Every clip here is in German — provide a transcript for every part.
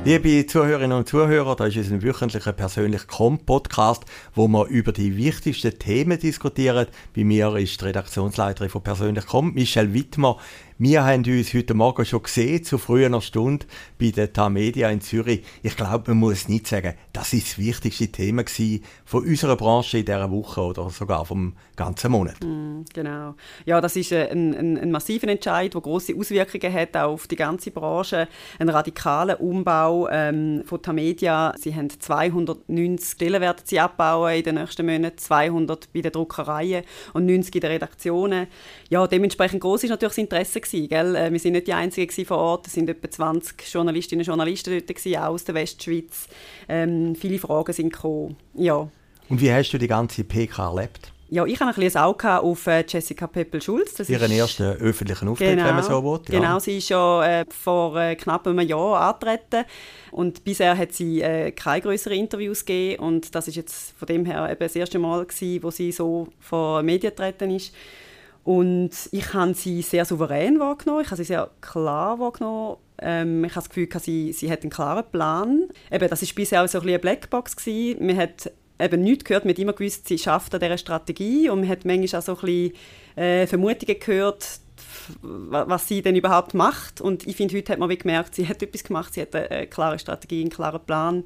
Liebe Zuhörerinnen und Zuhörer, das ist ein wöchentlicher persönlicher Podcast, wo wir über die wichtigsten Themen diskutieren. Bei mir ist die Redaktionsleiterin von Persönlich Michelle Wittmer. Wir haben uns heute Morgen schon gesehen, zu früher Stunde bei der Tamedia in Zürich. Ich glaube, man muss nicht sagen, das ist das wichtigste Thema von unserer Branche in dieser Woche oder sogar vom ganzen Monat. Genau. Ja, das ist ein massiver Entscheid, der grosse Auswirkungen hat auf die ganze Branche. Ein radikaler Umbau von Tamedia. Sie haben 290 Stellen werden sie abbauen in den nächsten Monaten, 200 bei den Druckereien und 90 in den Redaktionen. Ja, dementsprechend gross ist natürlich das Interesse gewesen, gell? Wir sind nicht die Einzigen vor Ort. Es sind etwa 20 Journalistinnen und Journalisten dort gewesen, auch aus der Westschweiz. Viele Fragen sind gekommen. Ja. Und wie hast du die ganze PK erlebt? Ja, ich hatte ein bisschen ein Auge auf Jessica Peppel-Schulz. Ihren ersten öffentlichen Auftritt, wenn man so will. Ja. Genau, sie ist ja vor knapp einem Jahr angetreten. Und bisher hat sie keine grösseren Interviews gegeben. Und das ist jetzt von dem her eben das erste Mal gewesen, wo sie so vor Medien getreten ist. Und ich habe sie sehr souverän wahrgenommen, ich habe sie sehr klar wahrgenommen. Ich habe das Gefühl, sie hat einen klaren Plan. Eben, das war bisher auch so ein bisschen eine Blackbox gewesen. Man hat eben nichts gehört, man hat immer gewusst, sie schafft an dieser Strategie. Und man hat manchmal auch so ein bisschen Vermutungen gehört, was sie denn überhaupt macht. Und ich finde, heute hat man gemerkt, sie hat etwas gemacht, sie hat eine klare Strategie, einen klaren Plan.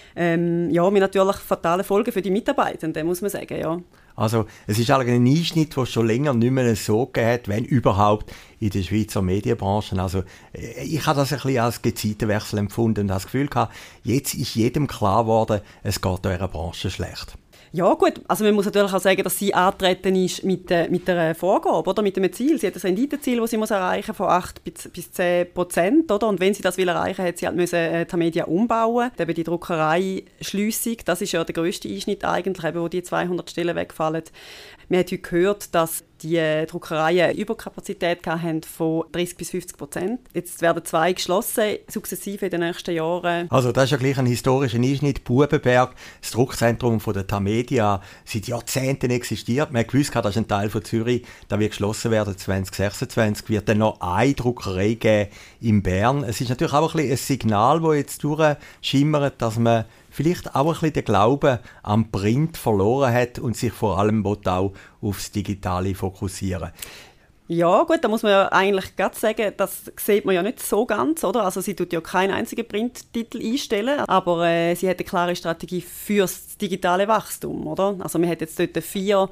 Ja, mit natürlich fatalen Folgen für die Mitarbeitenden, muss man sagen, ja. Also es ist eigentlich ein Einschnitt, den es schon länger nicht mehr so gegeben hat, wenn überhaupt, in der Schweizer Medienbranche. Also ich habe das ein bisschen als Gezeitenwechsel empfunden und das Gefühl gehabt, jetzt ist jedem klar geworden, es geht in dieser Branche schlecht. Ja gut, also man muss natürlich auch sagen, dass sie angetreten ist mit einer Vorgabe, oder? Mit einem Ziel. Sie hat ein Renditeziel, das sie muss erreichen von 8 bis 10%, oder? Und wenn sie das will erreichen, hat sie halt müssen Tamedia umbauen. Eben die Druckerei-Schliessung, das ist ja der grösste Einschnitt eigentlich, eben, wo die 200 Stellen wegfallen. Man hat heute gehört, dass die Druckereien Überkapazität hatten von 30-50%. Jetzt werden 2 geschlossen, sukzessive in den nächsten Jahren. Also das ist ja gleich ein historischer Einschnitt. Bubenberg, das Druckzentrum von der Tamedia, seit Jahrzehnten existiert. Man hat gewusst, das ist ein Teil von Zürich, da wird geschlossen werden 2026. Wird dann noch eine Druckerei geben in Bern. Es ist natürlich auch ein Signal, das jetzt durchschimmert, dass man vielleicht auch ein bisschen den Glauben am Print verloren hat und sich vor allem auch aufs Digitale fokussieren. Ja gut, da muss man ja eigentlich gerade sagen, das sieht man ja nicht so ganz, oder? Also sie tut ja keinen einzigen Printtitel einstellen, aber sie hat eine klare Strategie fürs digitale Wachstum, oder? Also man hat jetzt dort 4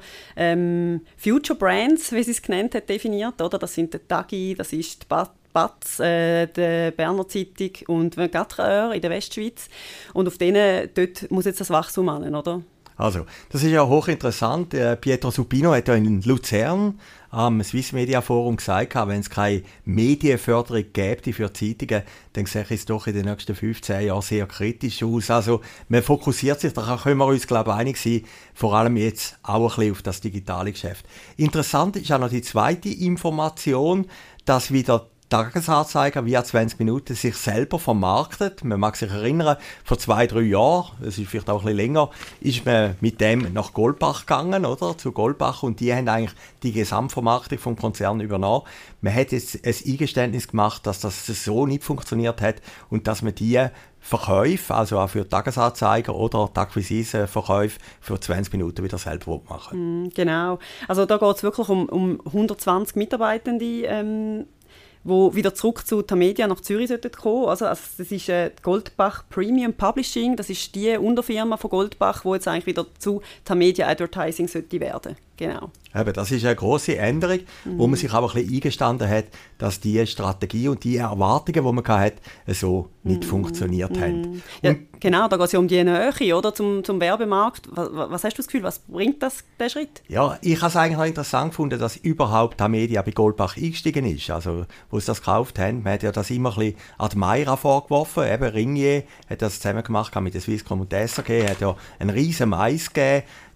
Future Brands, wie sie es genannt hat, definiert, oder? Das sind der Tagi, das ist die BATZ, der Berner Zeitung und 24 Heures in der Westschweiz. Und auf denen dort muss jetzt das Wachstum an, oder? Also, das ist ja hochinteressant. Pietro Supino hat ja in Luzern am Swiss Media Forum gesagt, wenn es keine Medienförderung gäbe für Zeitungen, dann sehe ich es doch in den nächsten 15 Jahren sehr kritisch aus. Also, man fokussiert sich, da können wir uns, glaube ich, einig sein, vor allem jetzt auch ein bisschen auf das digitale Geschäft. Interessant ist auch noch die zweite Information, dass wieder Tagesanzeiger via 20 Minuten sich selber vermarktet. Man mag sich erinnern, vor 2-3 Jahren, es ist vielleicht auch ein bisschen länger, ist man mit dem nach Goldbach gegangen, oder? Zu Goldbach, und die haben eigentlich die Gesamtvermarktung vom Konzern übernommen. Man hat jetzt ein Eingeständnis gemacht, dass das so nicht funktioniert hat und dass man die Verkäufe, also auch für Tagesanzeiger oder die Akquise-Verkäufe für 20 Minuten wieder selber machen. Genau. Also da geht es wirklich um 120 Mitarbeitende, die wieder zurück zu Tamedia nach Zürich kommen sollten. Also das ist Goldbach Premium Publishing, das ist die Unterfirma von Goldbach, die jetzt eigentlich wieder zu Tamedia Advertising sollte werden. Genau. Eben, das ist eine grosse Änderung, wo man sich auch ein bisschen eingestanden hat, dass die Strategie und die Erwartungen, die man hatte, so nicht funktioniert haben. Ja, genau, da geht es ja um die Nähe, oder, zum Werbemarkt. Was hast du das Gefühl, was bringt der Schritt? Ja, ich habe es eigentlich noch interessant gefunden, dass überhaupt Tamedia bei Goldbach eingestiegen ist. Also, wo sie das gekauft haben, man hat ja das immer ein bisschen Admira vorgeworfen. Eben, Ringier hat das zusammen gemacht mit der Swisscom und der SAG, hat ja einen riesen Mais gegeben.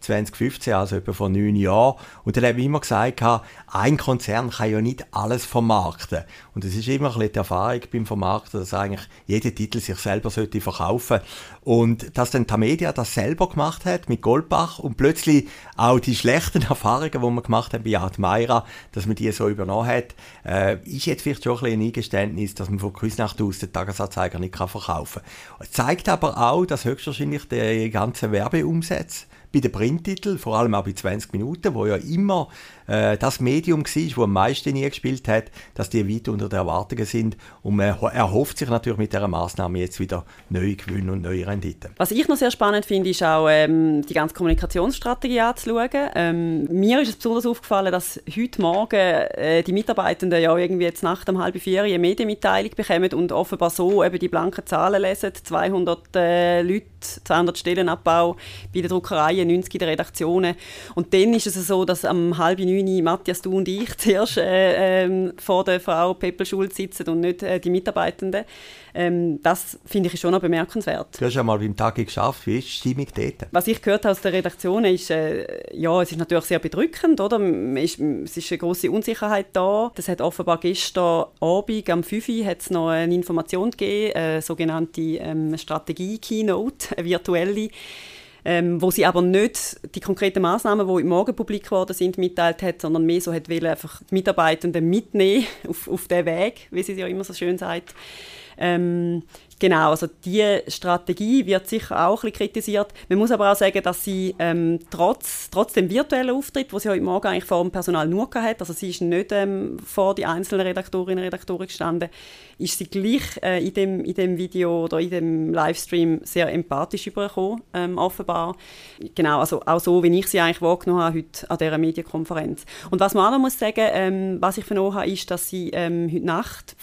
2015, also etwa vor 9 Jahren. Und dann haben wir immer gesagt, ein Konzern kann ja nicht alles vermarkten. Und es ist immer ein bisschen die Erfahrung beim Vermarkten, dass eigentlich jeder Titel sich selber sollte verkaufen. Und dass dann Tamedia das selber gemacht hat mit Goldbach und plötzlich auch die schlechten Erfahrungen, die man gemacht hat bei Admira, dass man die so übernommen hat, ist jetzt vielleicht schon ein bisschen ein Eingeständnis, dass man von Küsnacht aus den Tagesanzeiger nicht verkaufen kann. Es zeigt aber auch, dass höchstwahrscheinlich die ganzen Werbeumsätze bei den Printtiteln, vor allem auch bei 20 Minuten, wo ja immer das Medium war, das am meisten nie gespielt hat, dass die weit unter den Erwartungen sind. Und man erhofft sich natürlich mit dieser Massnahme jetzt wieder neue Gewinne und neue Renditen. Was ich noch sehr spannend finde, ist auch die ganze Kommunikationsstrategie anzuschauen. Mir ist es besonders aufgefallen, dass heute Morgen die Mitarbeitenden ja irgendwie jetzt nach dem 3:30 eine Medienmitteilung bekommen und offenbar so eben die blanken Zahlen lesen. 200 Leute, 200 Stellenabbau bei den Druckereien, 90 in den Redaktionen. Und dann ist es so, dass am 8:30 Matthias, du und ich zuerst vor der Frau Peppel-Schulz sitzen und nicht die Mitarbeitenden. Das finde ich schon noch bemerkenswert. Du hast ja mal beim Tag geschafft. Wie ist die Stimmung dort? Was ich gehört habe aus der Redaktion ist, ja, es ist natürlich sehr bedrückend, oder? Es ist eine grosse Unsicherheit da. Das hat offenbar gestern Abend am 5 Uhr hat's noch eine Information gegeben, eine sogenannte Strategie-Keynote, eine virtuelle, wo sie aber nicht die konkreten Massnahmen, die heute Morgen publik geworden sind, mitteilt hat, sondern mehr so hat wollen, einfach die Mitarbeitenden mitnehmen auf den Weg, wie sie es ja immer so schön sagt. Genau, also diese Strategie wird sicher auch ein bisschen kritisiert. Man muss aber auch sagen, dass sie trotz dem virtuellen Auftritt, den sie heute Morgen eigentlich vor dem Personal nur hatte, also sie ist nicht vor die einzelnen Redaktorinnen und Redaktoren gestanden, ist sie gleich in dem Video oder in dem Livestream sehr empathisch übergekommen, offenbar. Genau, also auch so, wie ich sie eigentlich wahrgenommen habe heute an dieser Medienkonferenz. Und was man auch noch muss sagen, was ich vernommen habe, ist, dass sie heute Nacht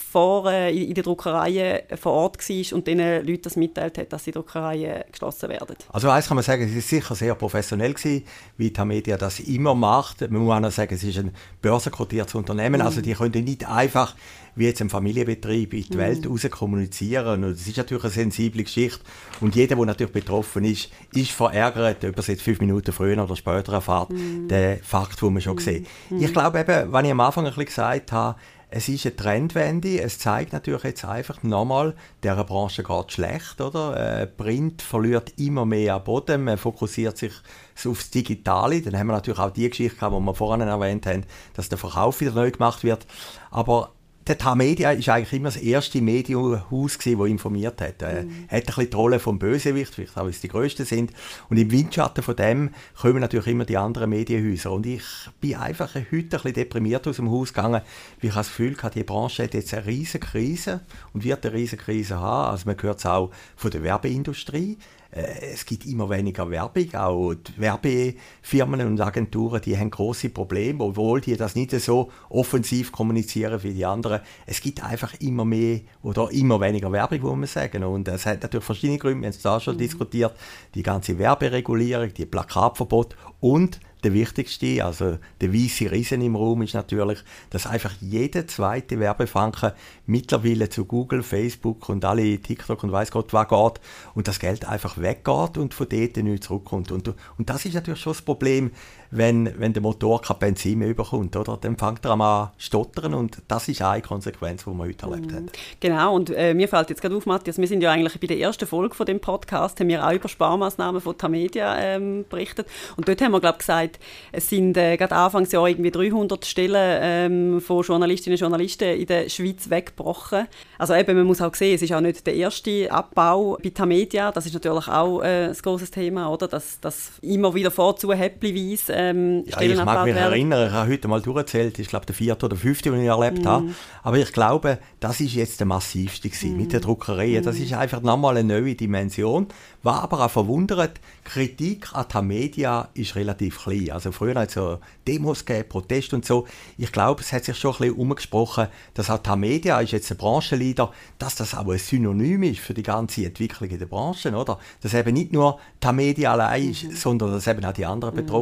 in der Druckerei vor Ort war und den Leuten das mitteilt hat, dass die Druckereien geschlossen werden. Also eins kann man sagen, es war sicher sehr professionell gewesen, wie Tamedia das immer macht. Man muss auch noch sagen, es ist ein börsenkotiertes Unternehmen, also die können nicht einfach wie jetzt ein Familienbetrieb in die Welt raus kommunizieren. Und das ist natürlich eine sensible Geschichte. Und jeder, der natürlich betroffen ist verärgert, ob er es jetzt 5 Minuten früher oder später erfährt, den Fakt, den man schon sieht. Ich glaube eben, wenn ich am Anfang ein bisschen gesagt habe, es ist eine Trendwende. Es zeigt natürlich jetzt einfach nochmal, dieser Branche geht schlecht, oder? Print verliert immer mehr an Boden. Man fokussiert sich aufs Digitale. Dann haben wir natürlich auch die Geschichte gehabt, die wir vorhin erwähnt haben, dass der Verkauf wieder neu gemacht wird. Aber der Tamedia war eigentlich immer das erste Medienhaus, das informiert hat. Hat ein bisschen die Rolle vom Bösewicht, vielleicht auch, weil es die grössten sind. Und im Windschatten von dem kommen natürlich immer die anderen Medienhäuser. Und ich bin einfach heute ein bisschen deprimiert aus dem Haus gegangen, weil ich das Gefühl hatte, die Branche hat jetzt eine riesige Krise und wird eine riesige Krise haben. Also man hört es auch von der Werbeindustrie. Es gibt immer weniger Werbung, auch die Werbefirmen und Agenturen, die haben grosse Probleme, obwohl die das nicht so offensiv kommunizieren wie die anderen. Es gibt einfach immer mehr oder immer weniger Werbung, muss man sagen. Und es hat natürlich verschiedene Gründe, wir haben es da schon diskutiert, die ganze Werberegulierung, die Plakatverbot und der wichtigste, also der weisse Riesen im Raum ist natürlich, dass einfach jeder zweite Werbefanke mittlerweile zu Google, Facebook und alle TikTok und weiss Gott was geht und das Geld einfach weggeht und von dort nicht zurückkommt. Und das ist natürlich schon das Problem, wenn der Motor kein Benzin mehr überkommt, oder? Dann fängt er an zu stottern und das ist eine Konsequenz, die wir heute erlebt haben. Genau, und mir fällt jetzt gerade auf, Matthias, wir sind ja eigentlich bei der ersten Folge von dem Podcast, haben wir auch über Sparmaßnahmen von Tamedia berichtet und dort haben wir, glaube ich, gesagt, es sind gerade Anfangsjahr irgendwie 300 Stellen von Journalistinnen und Journalisten in der Schweiz weggebrochen. Also eben, man muss auch sehen, es ist auch nicht der erste Abbau bei Tamedia, das ist natürlich auch ein grosses Thema, oder? Dass immer wieder vorzu häppchenweise ich mag mich erinnern, ich habe heute mal durchgezählt, ich glaube der 4. oder 5., den ich erlebt habe. Aber ich glaube, das ist jetzt der massivste gewesen, mit der Druckerei. Das ist einfach nochmal eine neue Dimension. Was aber auch verwundert, Kritik an Tamedia ist relativ klein. Also früher hat es so Demos gegeben, Proteste und so. Ich glaube, es hat sich schon ein bisschen umgesprochen, dass auch Tamedia ist jetzt ein Branchenleader, dass das auch ein Synonym ist für die ganze Entwicklung in der Branche, oder? Dass eben nicht nur Tamedia allein ist, sondern dass eben auch die anderen betroffen sind.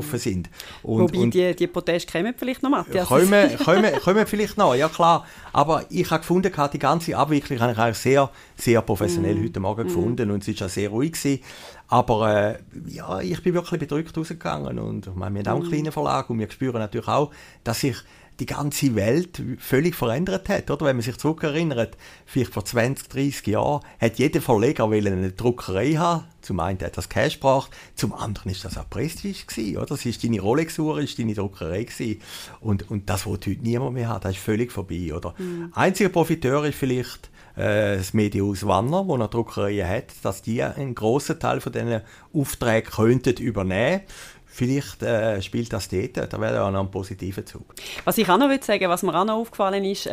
Wobei die Proteste kommen vielleicht noch, Matthias. Kommen vielleicht noch, ja klar. Aber ich habe gefunden, die ganze Abwicklung habe ich eigentlich sehr, sehr professionell heute Morgen gefunden und es war auch sehr ruhig gewesen. Aber ich bin wirklich bedrückt rausgegangen und wir haben auch einen kleinen Verlag und wir spüren natürlich auch, dass sich die ganze Welt völlig verändert hat. Oder? Wenn man sich zurückerinnert, vielleicht vor 20, 30 Jahren, hat jeder Verleger eine Druckerei haben. Zum einen hat das Cash gebracht, zum anderen ist das auch Prestige gewesen, oder? Das ist deine Rolex-Uhr, ist deine Druckerei gewesen. Und das will heute niemand mehr haben. Das ist völlig vorbei, oder? Einziger Profiteur ist vielleicht das Medienhaus Wanner, das eine Druckerei hat, dass die einen grossen Teil von diesen Aufträgen könnten übernehmen. Vielleicht spielt das dort, da wäre auch noch ein positiver Zug. Was ich auch noch sagen will, was mir auch noch aufgefallen ist,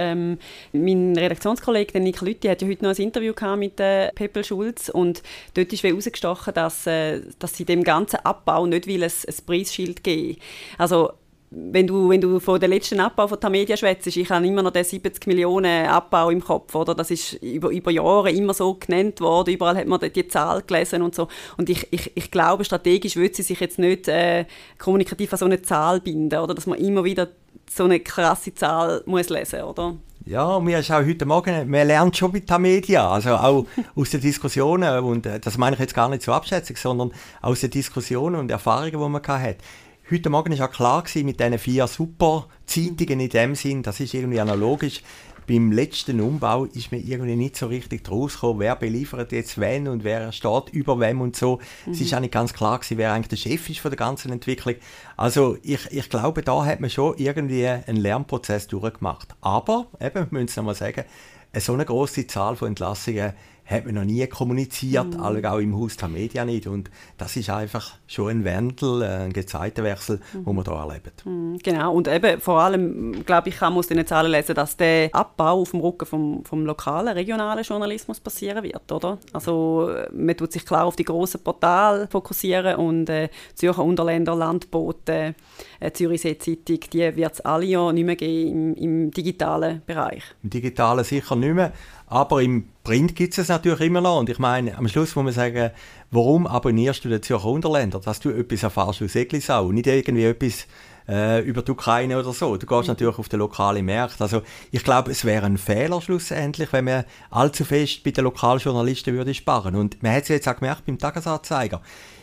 mein Redaktionskollege Nick Lüthi hat ja heute noch ein Interview gehabt mit Peppel Schulz und dort ist herausgestochen, dass sie dem ganzen Abbau nicht ein Preisschild geben. Also wenn du von dem letzten Abbau von Tamedia schwätzt, ich habe immer noch den 70 Millionen Abbau im Kopf, oder? Das ist über Jahre immer so genannt worden, überall hat man die Zahl gelesen und so. Und ich glaube, strategisch würde sie sich jetzt nicht kommunikativ an so eine Zahl binden, oder? Dass man immer wieder so eine krasse Zahl muss lesen, oder? Ja, mir ist auch heute Morgen, man lernt schon mit Tamedia, also auch aus den Diskussionen, und das meine ich jetzt gar nicht so abschätzig, sondern aus den Diskussionen und Erfahrungen, die man hatte. Heute Morgen war auch klar mit diesen 4 Super-Zeitungen in dem Sinn, das ist irgendwie analogisch. Beim letzten Umbau ist mir irgendwie nicht so richtig rausgekommen, wer beliefert jetzt wen und wer steht über wem und so. Es ist auch nicht ganz klar gewesen, wer eigentlich der Chef ist von der ganzen Entwicklung. Also ich glaube, da hat man schon irgendwie einen Lernprozess durchgemacht. Aber, eben, wir müssen es nochmal sagen, so eine grosse Zahl von Entlassungen hat man noch nie kommuniziert, auch im Haus Tamedia nicht. Und das ist einfach schon ein Wandel, ein Gezeitenwechsel, den wir hier erleben. Genau, und eben vor allem, glaube ich, kann man aus den Zahlen lesen, dass der Abbau auf dem Rücken vom lokalen, regionalen Journalismus passieren wird, oder? Also man tut sich klar auf die grossen Portale fokussieren und Zürcher Unterländer, Landboten, Zürichsee Zeitung, die wird es alle ja nicht mehr geben im digitalen Bereich. Im digitalen sicher nicht mehr. Aber im Print gibt es natürlich immer noch. Und ich meine, am Schluss muss man sagen, warum abonnierst du den Zürcher Unterländer? Dass du etwas erfährst aus Eglisau, nicht irgendwie etwas über die Ukraine oder so. Du gehst natürlich auf den lokalen Markt. Also ich glaube, es wäre ein Fehler schlussendlich, wenn man allzu fest bei den Lokaljournalisten würde sparen. Und man hat es jetzt auch gemerkt beim Tagesanzeiger.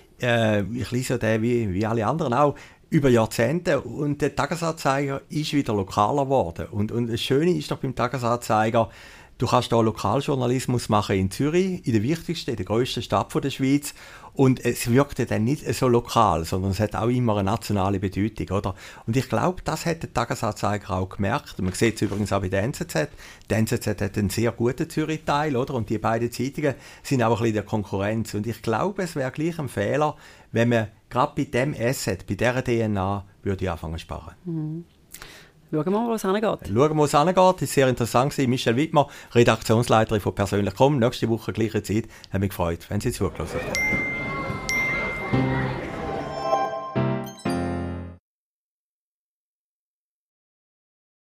Ich lese den wie alle anderen auch über Jahrzehnte und der Tagesanzeiger ist wieder lokaler geworden. Und das Schöne ist doch beim Tagesanzeiger, du kannst hier Lokaljournalismus machen in Zürich, in der wichtigsten, in der grössten Stadt der Schweiz. Und es wirkt dann nicht so lokal, sondern es hat auch immer eine nationale Bedeutung, oder? Und ich glaube, das hat der Tagesanzeiger auch gemerkt. Man sieht es übrigens auch bei der NZZ. Die NZZ hat einen sehr guten Zürich-Teil, oder? Und die beiden Zeitungen sind auch ein bisschen in der Konkurrenz. Und ich glaube, es wäre gleich ein Fehler, wenn man gerade bei diesem Asset, bei dieser DNA, würde anfangen zu sparen. Schauen wir mal, wo es hingeht. Schauen wir, wo es hingeht. Das war sehr interessant. Michelle Wittmer, Redaktionsleiterin von Persönlich.com. Nächste Woche, gleiche Zeit. Hat mich gefreut, wenn Sie zugelassen haben.